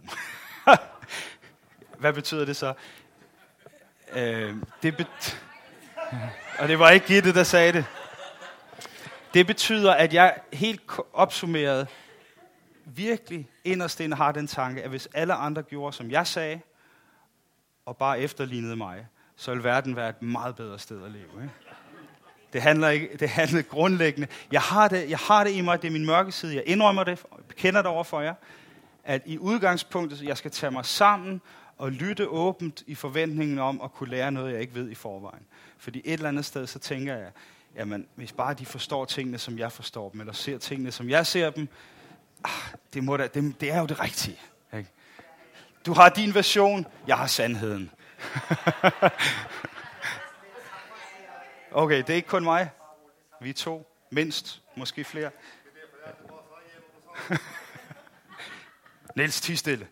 Hvad betyder det så? Øh, det bet- Og det var ikke Gitte, der sagde det. Det betyder, at jeg helt opsummeret virkelig inderst inde har den tanke, at hvis alle andre gjorde, som jeg sagde, og bare efterlignede mig, så ville verden være et meget bedre sted at leve. Ikke? Det handler ikke, det handler grundlæggende. Jeg har det, jeg har det i mig, det er min mørke side. Jeg indrømmer det, bekender det over for jer, at i udgangspunktet, jeg skal tage mig sammen og lytte åbent i forventningen om at kunne lære noget, jeg ikke ved i forvejen. Fordi et eller andet sted, så tænker jeg, jamen, hvis bare de forstår tingene, som jeg forstår dem, eller ser tingene, som jeg ser dem, ah, det, må da, det, det er jo det rigtige. Ikke? Du har din version, jeg har sandheden. Okay, det er ikke kun mig. Vi er to, mindst, måske flere. Niels, tig stille.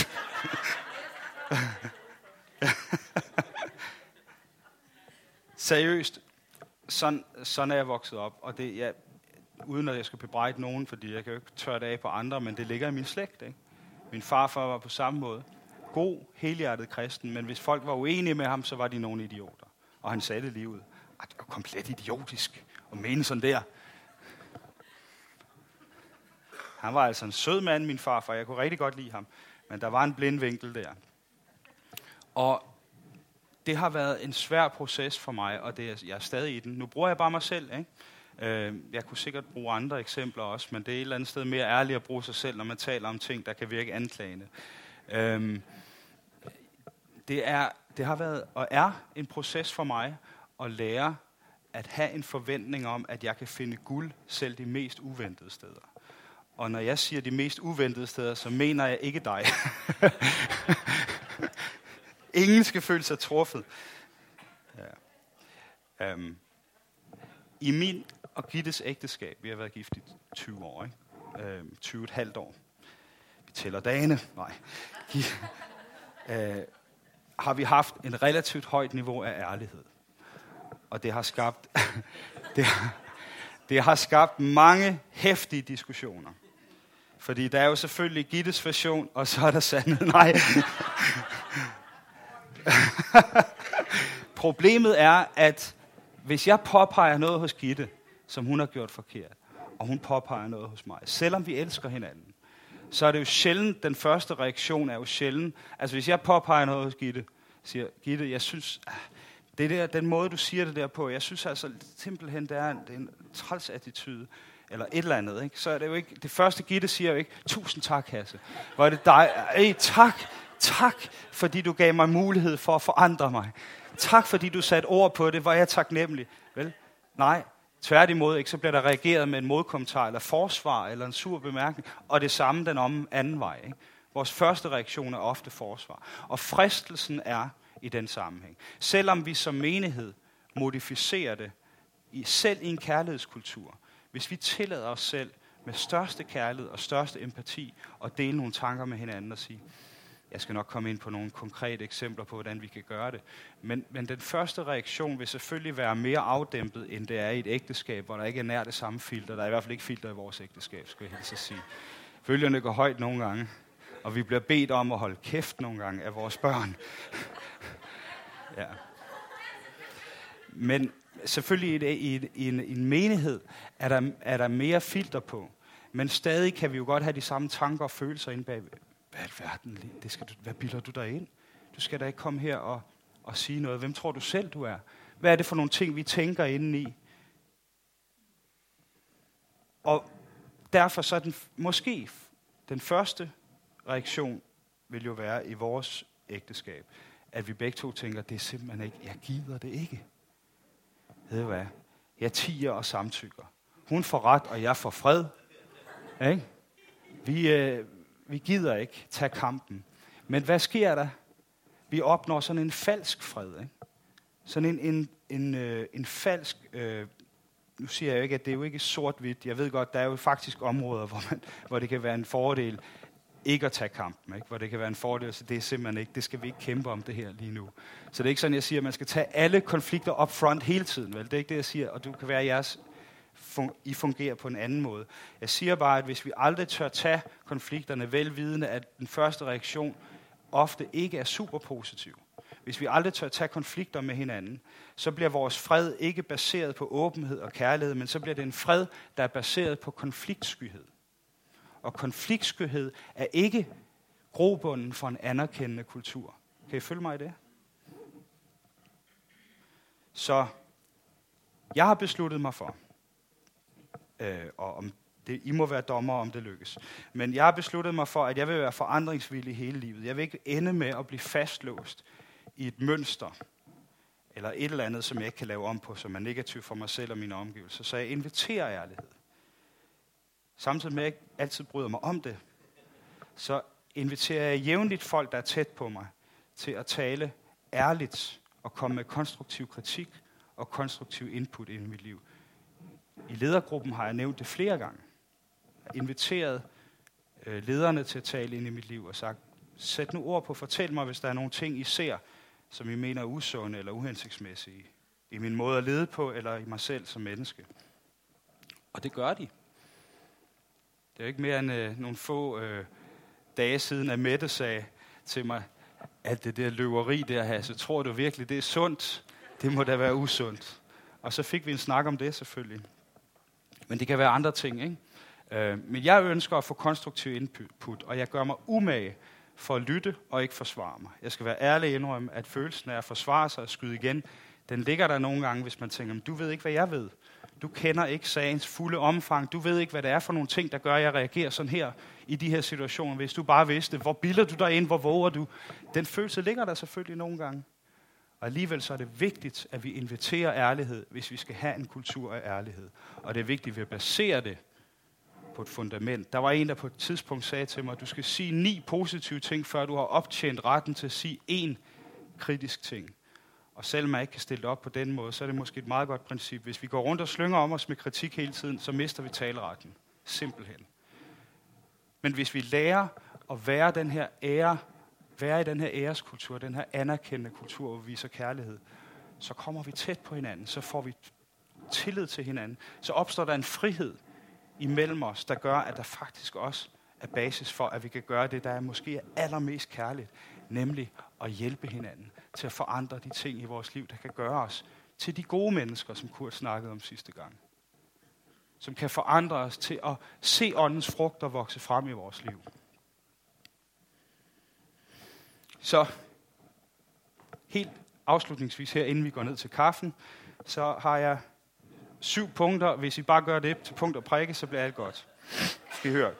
Seriøst, sådan, sådan er jeg vokset op, og det jeg, uden at jeg skal bebrejde nogen, fordi jeg kan jo ikke tørre det af på andre, men det ligger i min slægt. Ikke? Min farfar var på samme måde. God, helhjertet kristen, men hvis folk var uenige med ham, så var de nogle idioter. Og han sagde det lige ud. Det var komplet idiotisk at mene sådan der. Han var altså en sød mand, min farfar. Jeg kunne rigtig godt lide ham. Men der var en blind vinkel der. Og det har været en svær proces for mig, og det er, jeg er stadig i den. Nu bruger jeg bare mig selv. Ikke? Jeg kunne sikkert bruge andre eksempler også, men det er et eller andet sted mere ærligt at bruge sig selv, når man taler om ting, der kan virke anklagende. Det, er, det har været og er en proces for mig at lære at have en forventning om, at jeg kan finde guld selv de mest uventede steder. Og når jeg siger de mest uventede steder, så mener jeg ikke dig. Ingen skal føle sig truffet. Ja. Um, I min og Gittes ægteskab, vi har været gift i tyve år, ikke? Um, tyve et halvt år. Vi tæller dagene. Nej. uh, har vi haft en relativt højt niveau af ærlighed. Og det har skabt det, har, det har skabt mange heftige diskussioner. Fordi der er jo selvfølgelig Gittes version, og så er der sandhed. Nej. Problemet er, at hvis jeg påpeger noget hos Gitte, som hun har gjort forkert, og hun påpeger noget hos mig, selvom vi elsker hinanden, så er det jo sjældent, den første reaktion er jo sjældent. Altså hvis jeg påpeger noget hos Gitte, siger, Gitte, jeg synes, det der, den måde du siger det der på, jeg synes altså simpelthen, det er en, det er en træls attitude, eller et eller andet, ikke? Så er det jo ikke, det første Gitte siger jo ikke, tusind tak, Hasse. Hvor er det dig? Ej, tak, tak, fordi du gav mig mulighed for at forandre mig. Tak, fordi du satte ord på det, hvor jeg er taknemmelig. Vel? Nej, tværtimod, ikke? Så bliver der reageret med en modkommentar, eller forsvar, eller en sur bemærkning, og det samme den om anden vej, ikke? Vores første reaktion er ofte forsvar. Og fristelsen er i den sammenhæng. Selvom vi som menighed modificerer det, i, selv i en kærlighedskultur, hvis vi tillader os selv med største kærlighed og største empati at dele nogle tanker med hinanden og sige, jeg skal nok komme ind på nogle konkrete eksempler på, hvordan vi kan gøre det. Men, men den første reaktion vil selvfølgelig være mere afdæmpet, end det er i et ægteskab, hvor der ikke er nær det samme filter. Der er i hvert fald ikke filter i vores ægteskab, skal jeg helst sige. Følgerne går højt nogle gange, og vi bliver bedt om at holde kæft nogle gange af vores børn. Ja. Men selvfølgelig i, i, i, en, i en menighed er der, er der mere filter på. Men stadig kan vi jo godt have de samme tanker og følelser inde bag. Hvad er verden? Det skal du, hvad bilder du dig ind? Du skal da ikke komme her og, og sige noget. Hvem tror du selv, du er? Hvad er det for nogle ting, vi tænker inde i? Og derfor så er den, måske den første reaktion vil jo være i vores ægteskab, at vi begge to tænker, det er simpelthen ikke, jeg gider det ikke. Ved du hvad? Jeg tiger og samtykker. Hun får ret, og jeg får fred. Ikke? Vi, øh, vi gider ikke tage kampen. Men hvad sker der? Vi opnår sådan en falsk fred. Ikke? Sådan en, en, en, øh, en falsk... Øh, nu siger jeg jo ikke, at det er jo ikke sort-hvidt. Jeg ved godt, der er jo faktisk områder, hvor, man, hvor det kan være en fordel ikke at tage kampen, ikke? Hvor det kan være en fordel, så det er simpelthen ikke, det skal vi ikke kæmpe om det her lige nu. Så det er ikke sådan, jeg siger, at man skal tage alle konflikter up front hele tiden, vel? Det er ikke det, jeg siger, og du kan være, at jeres, I fungerer på en anden måde. Jeg siger bare, at hvis vi aldrig tør tage konflikterne velvidende, at den første reaktion ofte ikke er super positiv. Hvis vi aldrig tør tage konflikter med hinanden, så bliver vores fred ikke baseret på åbenhed og kærlighed, men så bliver det en fred, der er baseret på konfliktskyhed. Og konfliktskyhed er ikke grobunden for en anerkendende kultur. Kan I følge mig i det? Så jeg har besluttet mig for, øh, og om det, I må være dommer, om det lykkes, men jeg har besluttet mig for, at jeg vil være forandringsvillig hele livet. Jeg vil ikke ende med at blive fastlåst i et mønster, eller et eller andet, som jeg ikke kan lave om på, som er negativt for mig selv og mine omgivelser. Så jeg inviterer ærlighed. Samtidig med, at jeg ikke altid bryder mig om det, så inviterer jeg jævnligt folk, der er tæt på mig, til at tale ærligt og komme med konstruktiv kritik og konstruktiv input ind i mit liv. I ledergruppen har jeg nævnt det flere gange. Jeg har inviteret øh, lederne til at tale ind i mit liv og sagt, sæt nu ord på, fortæl mig, hvis der er nogle ting, I ser, som I mener er usunde eller uhensigtsmæssige i min måde at lede på, eller i mig selv som menneske. Og det gør de. Det er ikke mere end øh, nogle få øh, dage siden, at Mette sagde til mig, at det der løveri der, Hasse, tror du virkelig, det er sundt? Det må da være usundt. Og så fik vi en snak om det selvfølgelig. Men det kan være andre ting, ikke? Øh, men jeg ønsker at få konstruktiv input, og jeg gør mig umage for at lytte og ikke forsvare mig. Jeg skal være ærlig indrømme, at følelsen af at forsvare sig og skyde igen, den ligger der nogle gange, hvis man tænker, du ved ikke, hvad jeg ved. Du kender ikke sagens fulde omfang. Du ved ikke, hvad det er for nogle ting, der gør, at jeg reagerer sådan her i de her situationer. Hvis du bare vidste, hvor bilder du dig ind, hvor våger du? Den følelse ligger der selvfølgelig nogle gange. Og alligevel så er det vigtigt, at vi inviterer ærlighed, hvis vi skal have en kultur af ærlighed. Og det er vigtigt, at vi baserer det på et fundament. Der var en, der på et tidspunkt sagde til mig, at du skal sige ni positive ting, før du har optjent retten til at sige én kritisk ting. Og selvom man ikke kan stille det op på den måde, så er det måske et meget godt princip. Hvis vi går rundt og slynger om os med kritik hele tiden, så mister vi taleretten. Simpelthen. Men hvis vi lærer at være den her ære, være i den her æreskultur, den her anerkendende kultur, hvor vi viser kærlighed, så kommer vi tæt på hinanden, så får vi tillid til hinanden. Så opstår der en frihed imellem os, der gør, at der faktisk også er basis for, at vi kan gøre det, der er måske er allermest kærligt, nemlig at hjælpe hinanden til at forandre de ting i vores liv, der kan gøre os til de gode mennesker, som Kurt snakkede om sidste gang. Som kan forandre os til at se åndens frugter vokse frem i vores liv. Så helt afslutningsvis her, inden vi går ned til kaffen, så har jeg syv punkter. Hvis I bare gør det til punkt og prikke, så bliver alt godt. Skal I høre?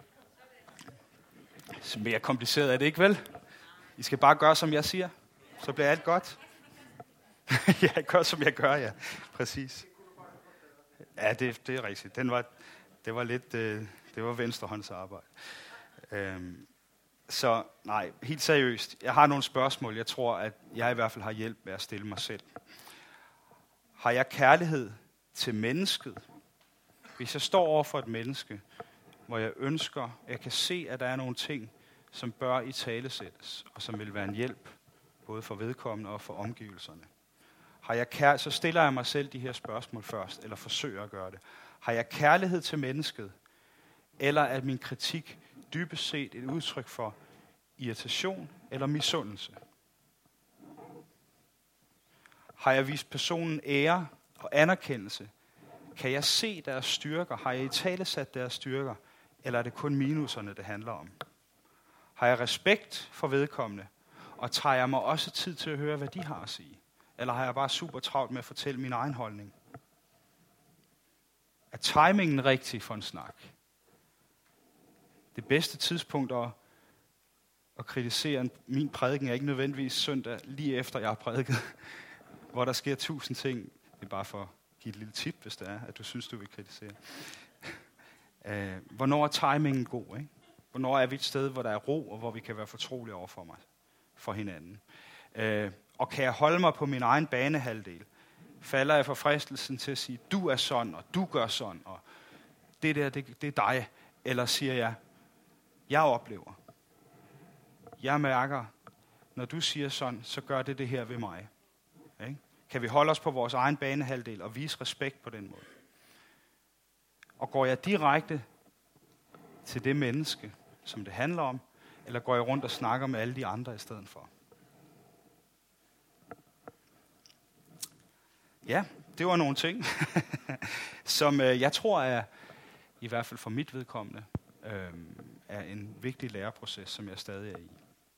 Så mere kompliceret er det ikke, vel? I skal bare gøre, som jeg siger. Så bliver alt godt. Ja, gør, som jeg gør, ja. Præcis. Ja, det, det er rigtigt. Den var, det var lidt, øh, det var venstrehåndsarbejde. Øhm, så nej, helt seriøst. Jeg har nogle spørgsmål, jeg tror, at jeg i hvert fald har hjælp med at stille mig selv. Har jeg kærlighed til mennesket? Hvis jeg står over for et menneske, hvor jeg ønsker, jeg kan se, at der er nogle ting, som bør italesættes, og som vil være en hjælp, både for vedkommende og for omgivelserne. Har jeg kær- så stiller jeg mig selv de her spørgsmål først, eller forsøger at gøre det. Har jeg kærlighed til mennesket, eller er min kritik dybest set et udtryk for irritation eller misundelse? Har jeg vist personen ære og anerkendelse? Kan jeg se deres styrker? Har jeg italesat deres styrker? Eller er det kun minuserne, det handler om? Har jeg respekt for vedkommende? Og tager jeg mig også tid til at høre, hvad de har at sige? Eller har jeg bare super travlt med at fortælle min egen holdning? Er timingen rigtig for en snak? Det bedste tidspunkt at, at kritisere min prædiken er ikke nødvendigvis søndag, lige efter jeg har prædiket, hvor der sker tusind ting. Det er bare for at give et lille tip, hvis det er, at du synes, du vil kritisere. Uh, hvornår er timingen god, ikke? Hvornår er vi et sted, hvor der er ro, og hvor vi kan være fortrolige over for mig, for hinanden? Uh, og kan jeg holde mig på min egen banehalvdel? Falder jeg for fristelsen til at sige, du er sådan, og du gør sådan, og det der, det, det er dig? Eller siger jeg, jeg oplever, jeg mærker, når du siger sådan, så gør det det her ved mig. Ikke? Kan vi holde os på vores egen banehalvdel og vise respekt på den måde? Og går jeg direkte til det menneske, som det handler om, eller går jeg rundt og snakker med alle de andre i stedet for? Ja, det var nogle ting, som øh, jeg tror er, i hvert fald for mit vedkommende, øh, er en vigtig læreproces, som jeg stadig er i.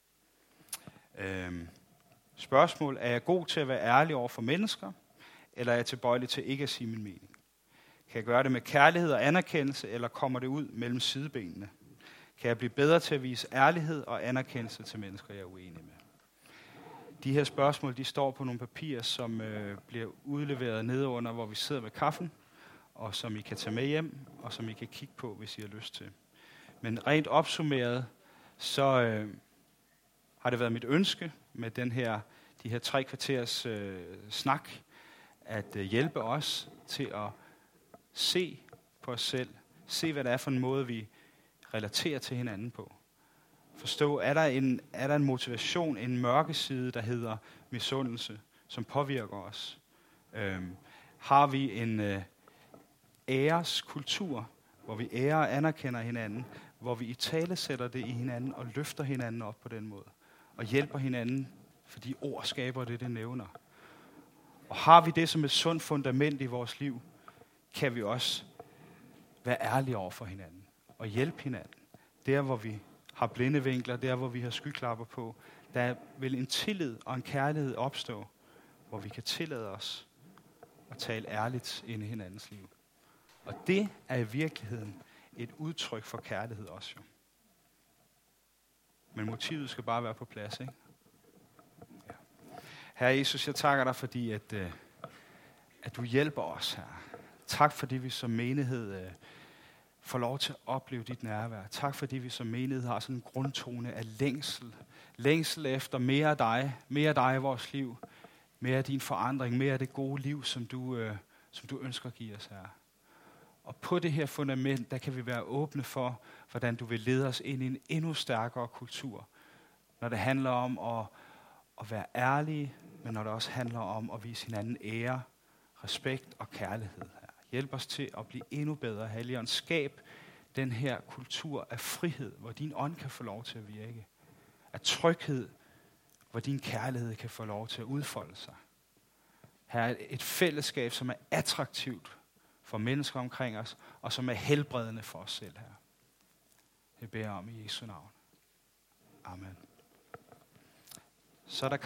Øh, spørgsmål, er jeg god til at være ærlig over for mennesker, eller er jeg tilbøjelig til ikke at sige min mening? Kan jeg gøre det med kærlighed og anerkendelse, eller kommer det ud mellem sidebenene? Kan jeg blive bedre til at vise ærlighed og anerkendelse til mennesker, jeg er uenig med? De her spørgsmål, de står på nogle papirer, som øh, bliver udleveret nedenunder, hvor vi sidder ved kaffen, og som I kan tage med hjem, og som I kan kigge på, hvis I har lyst til. Men rent opsummeret, så øh, har det været mit ønske med den her, de her tre kvarters øh, snak, at øh, hjælpe os til at se på os selv, se hvad det er for en måde, vi relaterer til hinanden på. Forstå, er der en, er der en motivation, en mørke side, der hedder misundelse, som påvirker os? Øhm, har vi en øh, æreskultur, hvor vi ærer og anerkender hinanden, hvor vi italesætter det i hinanden og løfter hinanden op på den måde, og hjælper hinanden, fordi ord skaber det, det nævner? Og har vi det som et sundt fundament i vores liv, kan vi også være ærlige over for hinanden og hjælpe hinanden. Der, hvor vi har blinde vinkler, der, hvor vi har skyklapper på, der vil en tillid og en kærlighed opstå, hvor vi kan tillade os at tale ærligt ind i hinandens liv. Og det er i virkeligheden et udtryk for kærlighed også jo. Men motivet skal bare være på plads, ikke? Ja. Herre Jesus, jeg takker dig, fordi at, øh, at du hjælper os her. Tak, fordi vi som menighed øh, får lov til at opleve dit nærvær. Tak, fordi vi som menighed har sådan en grundtone af længsel. Længsel efter mere af dig, mere af dig i vores liv, mere af din forandring, mere af det gode liv, som du, øh, som du ønsker at give os her. Og på det her fundament, der kan vi være åbne for, hvordan du vil lede os ind i en endnu stærkere kultur. Når det handler om at, at være ærlige, men når det også handler om at vise hinanden ære, respekt og kærlighed her. Hjælp os til at blive endnu bedre, Helligånd. Skab den her kultur af frihed, hvor din ånd kan få lov til at virke. Af tryghed, hvor din kærlighed kan få lov til at udfolde sig. Her er et fællesskab, som er attraktivt for mennesker omkring os, og som er helbredende for os selv her. Jeg beder om i Jesu navn. Amen. så er der